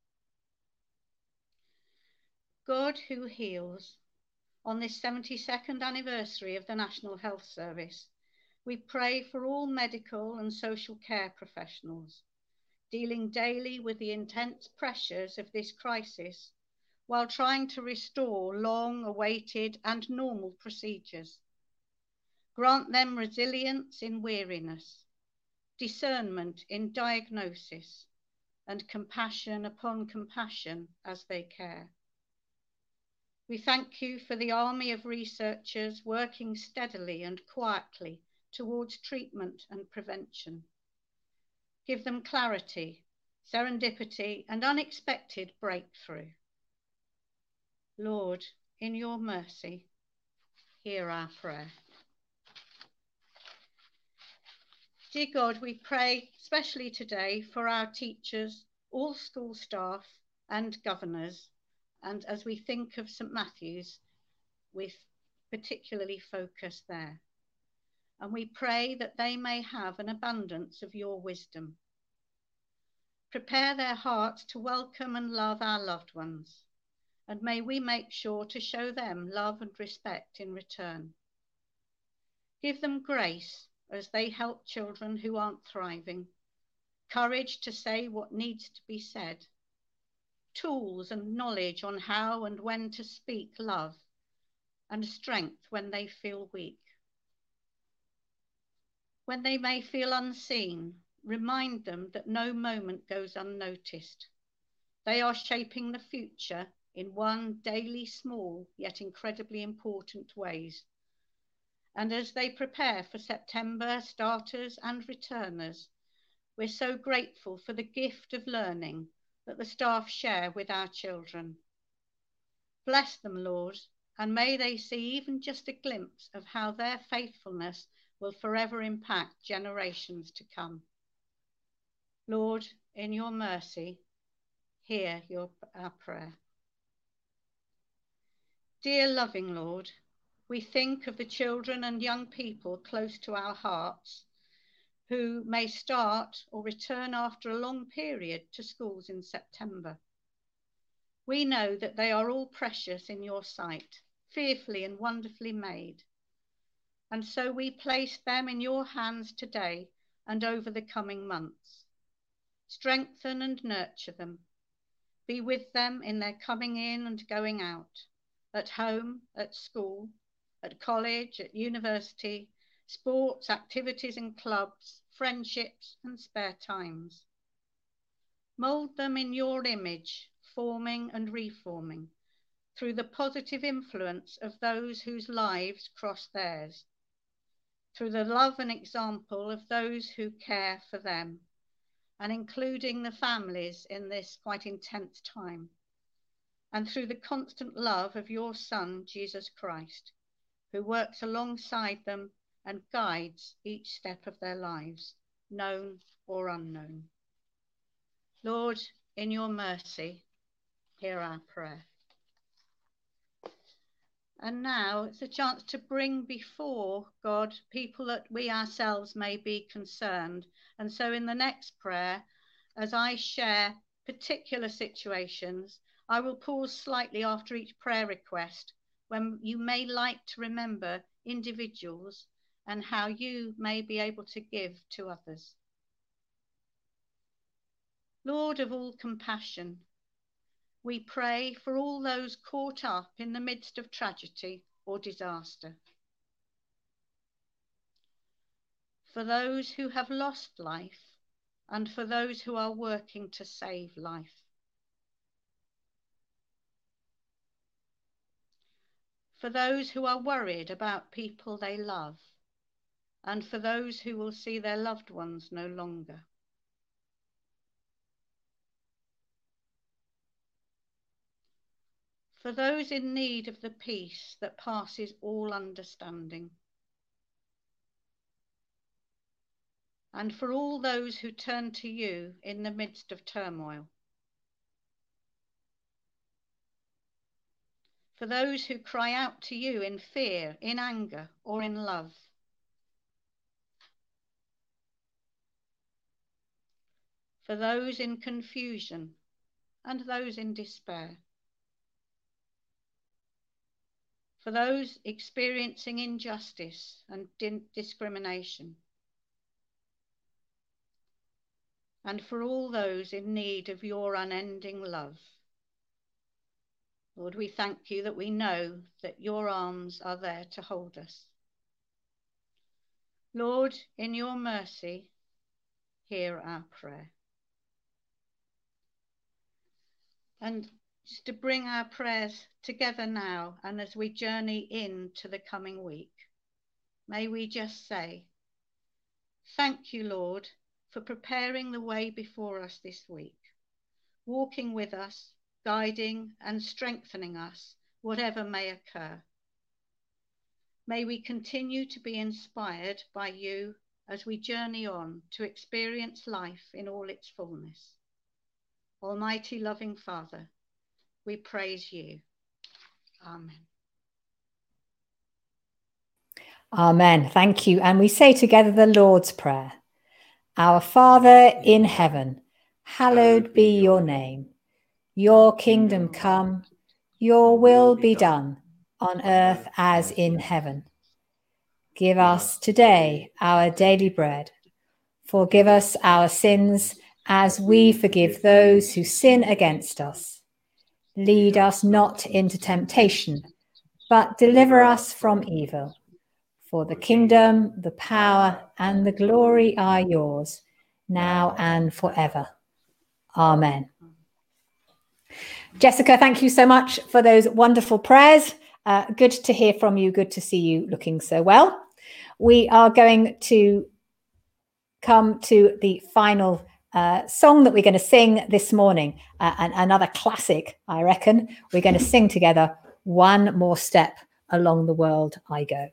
God who heals, on this seventy-second anniversary of the National Health Service, we pray for all medical and social care professionals dealing daily with the intense pressures of this crisis while trying to restore long-awaited and normal procedures. Grant them resilience in weariness, discernment in diagnosis, and compassion upon compassion as they care. We thank you for the army of researchers working steadily and quietly towards treatment and prevention. Give them clarity, serendipity, and unexpected breakthrough. Lord, in your mercy, hear our prayer. Dear God, we pray especially today for our teachers, all school staff and governors, and as we think of St Matthew's, we particularly focus there. And we pray that they may have an abundance of your wisdom. Prepare their hearts to welcome and love our loved ones, and may we make sure to show them love and respect in return. Give them grace as they help children who aren't thriving, courage to say what needs to be said, tools and knowledge on how and when to speak love, and strength when they feel weak. When they may feel unseen, remind them that no moment goes unnoticed. They are shaping the future in one daily small yet incredibly important ways. And as they prepare for September starters and returners, we're so grateful for the gift of learning that the staff share with our children. Bless them, Lord, and may they see even just a glimpse of how their faithfulness will forever impact generations to come. Lord, in your mercy, hear your, our prayer. Dear loving Lord, we think of the children and young people close to our hearts who may start or return after a long period to schools in September. We know that they are all precious in your sight, fearfully and wonderfully made. And so we place them in your hands today and over the coming months. Strengthen and nurture them. Be with them in their coming in and going out, at home, at school, at college, at university, sports, activities and clubs, friendships and spare times. Mould them in your image, forming and reforming, through the positive influence of those whose lives cross theirs, through the love and example of those who care for them, and including the families in this quite intense time, and through the constant love of your Son, Jesus Christ, who works alongside them and guides each step of their lives, known or unknown. Lord, in your mercy, hear our prayer. And now it's a chance to bring before God people that we ourselves may be concerned. And so in the next prayer, as I share particular situations, I will pause slightly after each prayer request when you may like to remember individuals and how you may be able to give to others. Lord of all compassion, we pray for all those caught up in the midst of tragedy or disaster. For those who have lost life and for those who are working to save life. For those who are worried about people they love and for those who will see their loved ones no longer. For those in need of the peace that passes all understanding. And for all those who turn to you in the midst of turmoil. For those who cry out to you in fear, in anger, or in love. For those in confusion and those in despair. For those experiencing injustice and discrimination. And for all those in need of your unending love. Lord, we thank you that we know that your arms are there to hold us. Lord, in your mercy, hear our prayer. And just to bring our prayers together now, and as we journey into the coming week, may we just say, thank you, Lord, for preparing the way before us this week, walking with us, guiding and strengthening us, whatever may occur. May we continue to be inspired by you as we journey on to experience life in all its fullness. Almighty loving Father, we praise you. Amen. Amen. Thank you. And we say together the Lord's Prayer. Our Father in heaven, hallowed be your name. Your kingdom come, Your will be done on earth as in heaven. Give us today our daily bread. Forgive us our sins as we forgive those who sin against us. Lead us not into temptation, but deliver us from evil. For the kingdom, the power, and the glory are yours, now and forever. Amen. Jessica, thank you so much for those wonderful prayers. Uh, good to hear from you. Good to see you looking so well. We are going to come to the final uh, song that we're going to sing this morning. Uh, and another classic, I reckon. We're going to sing together, One More Step Along the World I Go.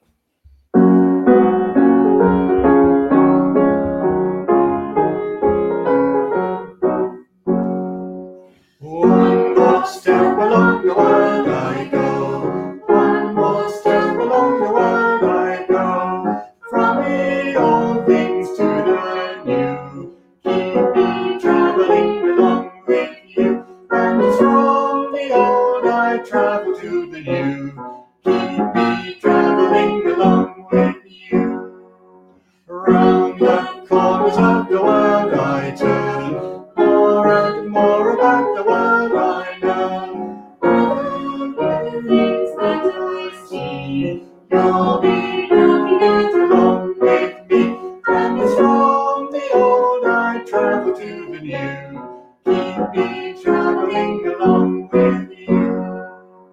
One more step along the world I go. One more step along the world I go. From the old things to the new. Keep me traveling along with you. And from the old I travel to the new. Keep me traveling along with you. Round the corners of the world I turn. More and more about the world I know. All the things that I see, you'll be looking at along with me. And as from the old I travel to the new, keep me traveling along with you.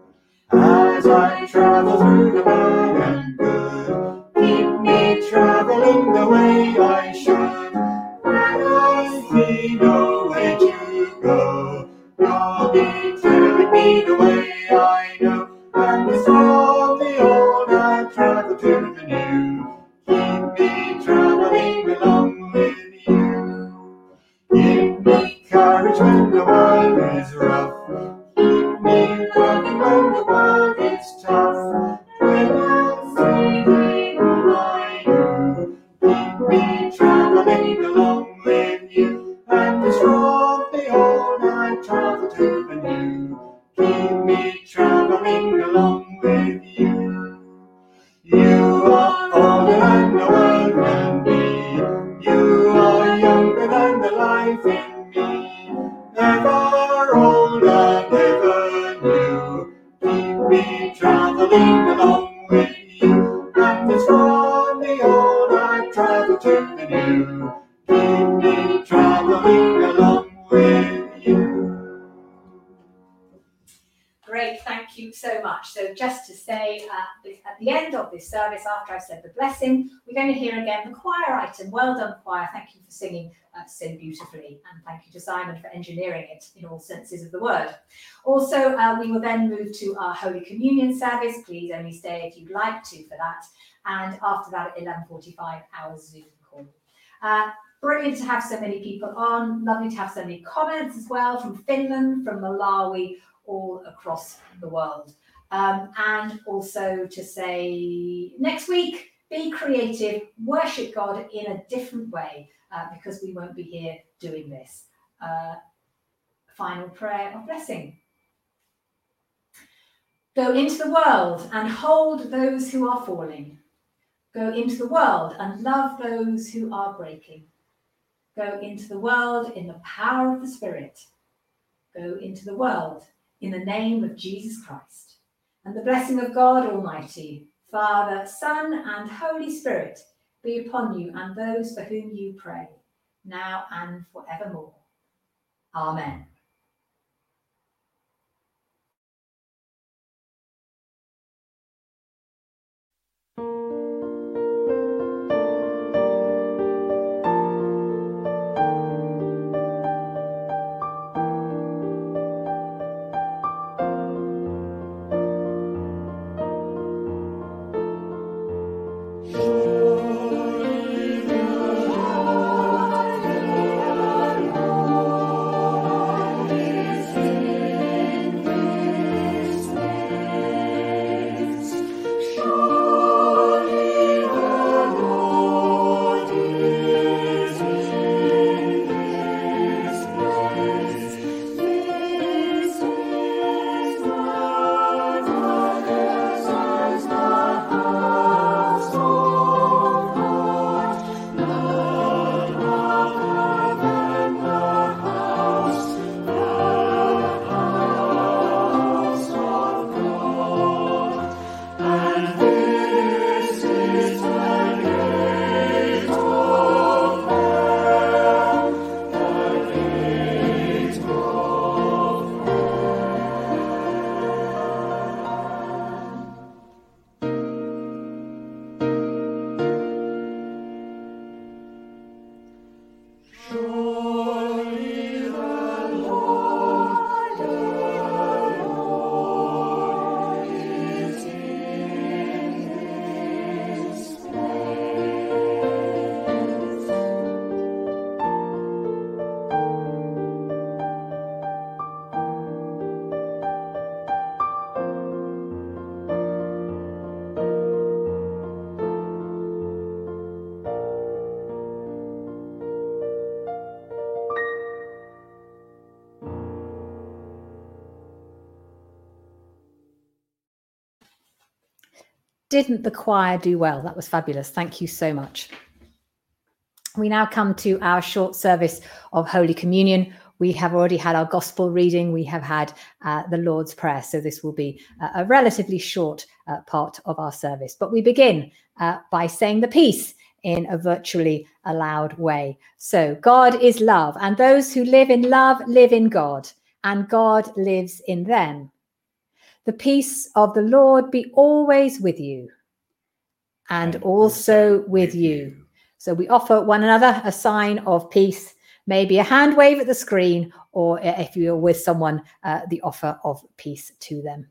As I travel through the bad and good, keep me traveling the way I should. When I see no way to go, you'll be telling me the way I know. And as from the old I travel to the new, keep me traveling along with you. Give me courage when the world is rough. Keep me working when the world is tough. When I see all I do, keep me traveling along with you. And as from the old I travel to the new, keep me traveling along with you. You are older than the world can be. You are younger than the life in me. Never older, never new. Keep me traveling along with you. And as from the old I travel to the new, keep me traveling along with you. Great, thank you so much. So just to say, uh, at the end of this service, after I've said the blessing, we're going to hear again the choir item. Well done, choir. Thank you for singing uh, so beautifully. And thank you to Simon for engineering it in all senses of the word. Also, uh, we will then move to our Holy Communion service. Please only stay if you'd like to for that. And after that, at eleven forty-five, our Zoom call. Uh, Brilliant to have so many people on. Lovely to have so many comments as well from Finland, from Malawi, all across the world. Um, and also to say next week, be creative, worship God in a different way, uh, because we won't be here doing this. Uh, final prayer of blessing. Go into the world and hold those who are falling. Go into the world and love those who are breaking. Go into the world in the power of the Spirit. Go into the world in the name of Jesus Christ. And the blessing of God Almighty, Father, Son, and Holy Spirit be upon you and those for whom you pray, now and forevermore. Amen. Didn't the choir do well? That was fabulous. Thank you so much. We now come to our short service of Holy Communion. We have already had our gospel reading. We have had uh, the Lord's Prayer. So this will be a, a relatively short uh, part of our service. But we begin uh, by saying the peace in a virtually aloud way. So God is love, and those who live in love live in God, and God lives in them. The peace of the Lord be always with you, and also with you. So we offer one another a sign of peace, maybe a hand wave at the screen, or if you're with someone, uh, the offer of peace to them.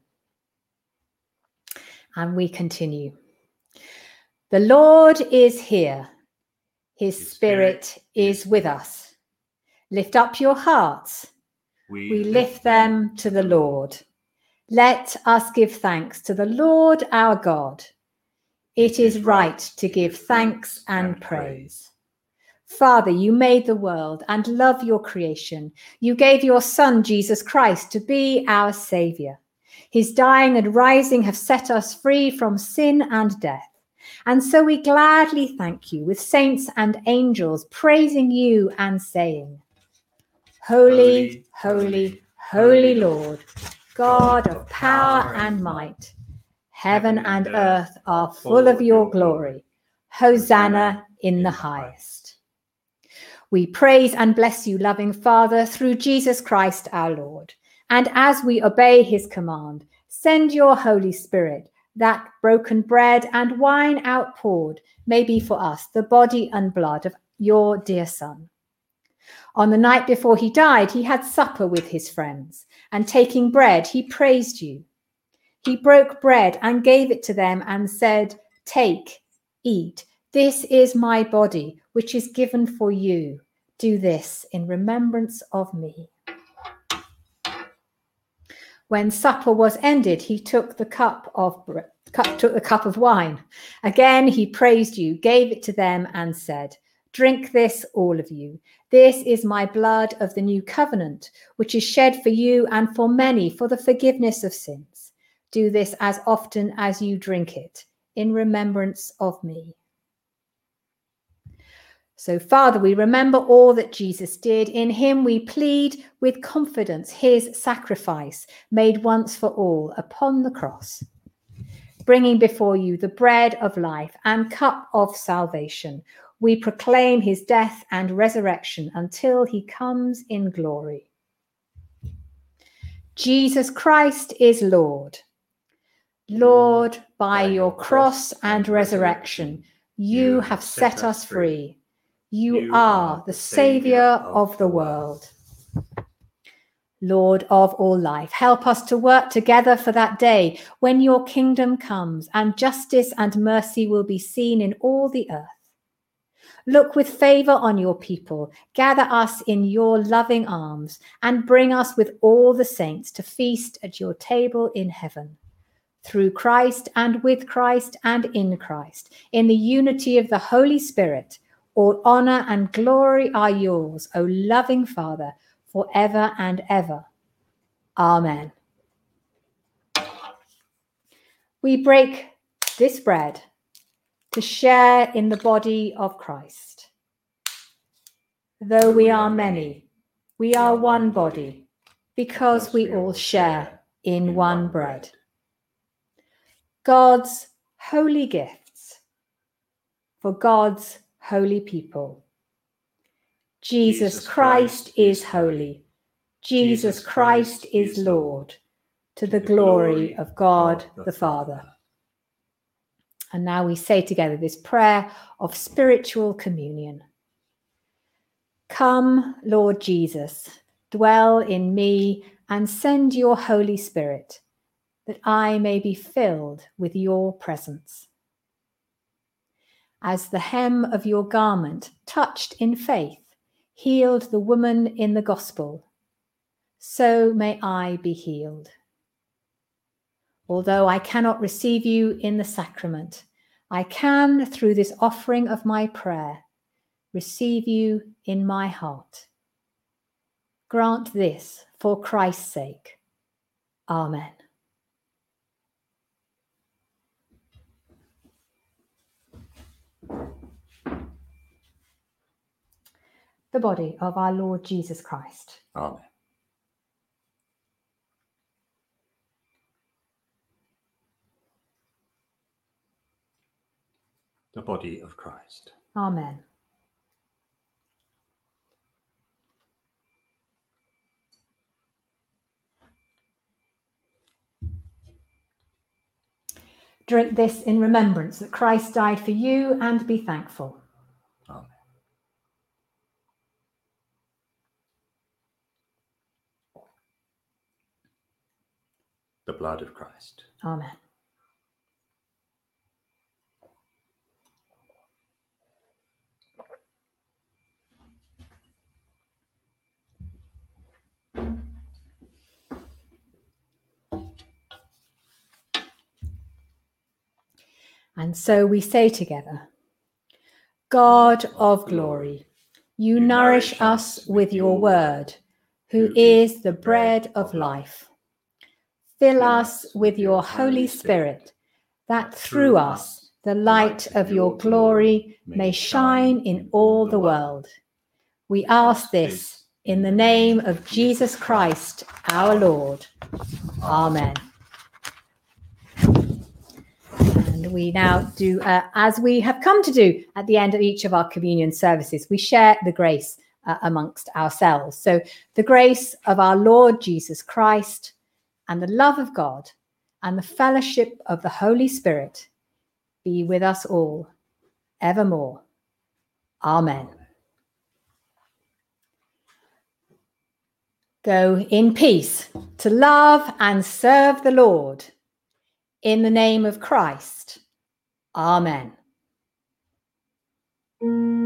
And we continue. The Lord is here. His Spirit is with us. Lift up your hearts. We lift them to the Lord. Let us give thanks to the Lord our God. It is right to give thanks and praise. Father, you made the world and love your creation. You gave your Son, Jesus Christ, to be our Saviour. His dying and rising have set us free from sin and death. And so we gladly thank you with saints and angels praising you and saying, Holy, holy, holy Lord, God of power and might. Heaven and earth are full of your glory. Hosanna in the highest. We praise and bless you, loving Father, through Jesus Christ our Lord. And as we obey his command, send your Holy Spirit, that broken bread and wine outpoured may be for us the body and blood of your dear Son. On the night before he died, he had supper with his friends, and taking bread, he praised you. He broke bread and gave it to them and said, Take, eat. This is my body, which is given for you. Do this in remembrance of me. When supper was ended, he took the cup of cup, took the cup of wine. Again, he praised you, gave it to them, and said, Drink this, all of you. This is my blood of the new covenant, which is shed for you and for many for the forgiveness of sins. Do this as often as you drink it, in remembrance of me. So, Father, we remember all that Jesus did. In him we plead with confidence his sacrifice made once for all upon the cross. Bringing before you the bread of life and cup of salvation, we proclaim his death and resurrection until he comes in glory. Jesus Christ is Lord. Lord, by your cross and resurrection, you have set us free. You are the Saviour of the world. Lord of all life, help us to work together for that day when your kingdom comes and justice and mercy will be seen in all the earth. Look with favour on your people, gather us in your loving arms, and bring us with all the saints to feast at your table in heaven. Through Christ and with Christ and in Christ, in the unity of the Holy Spirit, all honour and glory are yours, O loving Father, forever and ever. Amen. We break this bread to share in the body of Christ. Though we are many, we are one body, because we all share in one bread. God's holy gifts for God's holy people. Jesus Christ is holy. Jesus Christ is Lord, to the glory of God the Father. And now we say together this prayer of spiritual communion. Come, Lord Jesus, dwell in me and send your Holy Spirit, that I may be filled with your presence. As the hem of your garment, touched in faith, healed the woman in the gospel, so may I be healed. Although I cannot receive you in the sacrament, I can, through this offering of my prayer, receive you in my heart. Grant this for Christ's sake. Amen. the body of our Lord Jesus Christ. Amen. The body of Christ. Amen. Drink this in remembrance that Christ died for you, and be thankful. Amen. The blood of Christ. Amen. And so we say together, God of glory, you nourish us with your word, who is the bread of life. Fill us with your Holy Spirit, that through us the light of your glory may shine in all the world. We ask this in the name of Jesus Christ, our Lord. Amen. And we now do, uh, as we have come to do at the end of each of our communion services, we share the grace uh, amongst ourselves. So the grace of our Lord Jesus Christ and the love of God and the fellowship of the Holy Spirit be with us all evermore. Amen. Go in peace to love and serve the Lord. In the name of Christ. Amen.